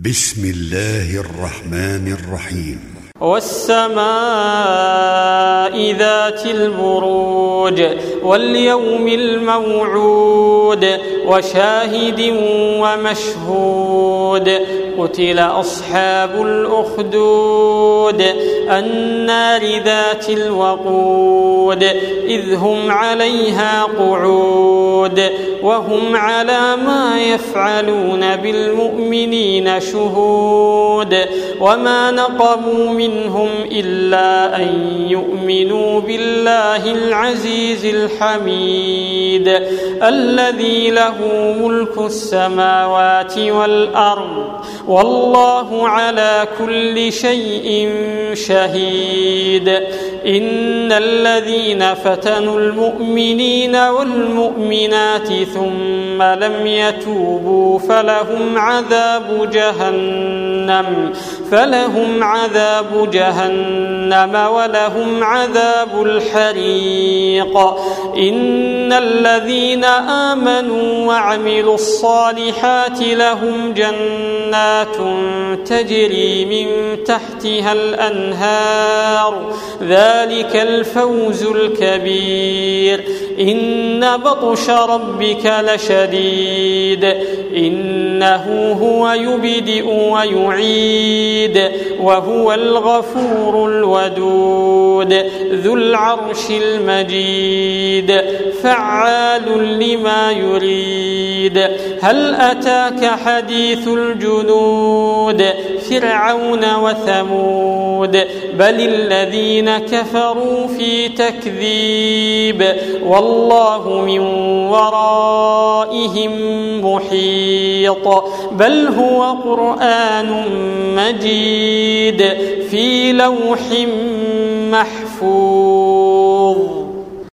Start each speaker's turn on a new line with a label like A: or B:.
A: بسم الله الرحمن الرحيم.
B: والسماء ذات البروج واليوم الموعود وشاهد ومشهود قتل أصحاب الأخدود النار ذات الوقود إذ هم عليها قعود وهم على ما يفعلون بالمؤمنين شهود وما نقموا منهم إلا أن يؤمنوا بالله العزيز الحميد الذي له ملك السماوات والأرض والله على كل شيء شهيد. إن الذين فتنوا المؤمنين والمؤمنات ثم لم يتوبوا فلهم عذاب جهنم ولهم عذاب الحريق. إن الذين آمنوا وعملوا الصالحات لهم جنات تجري من تحتها الأنهار ذلك الفوز الكبير. إن بطش ربك لشديد إنه هو يبدئ ويعيد وهو الغفور الودود ذو العرش المجيد فعال لما يريد. هل أتاك حديث الجنود فرعون وثمود بل الذين كفروا في تكذيب والله من ورائهم محيط. بل هو قرآن مجيد في لوح محفوظ.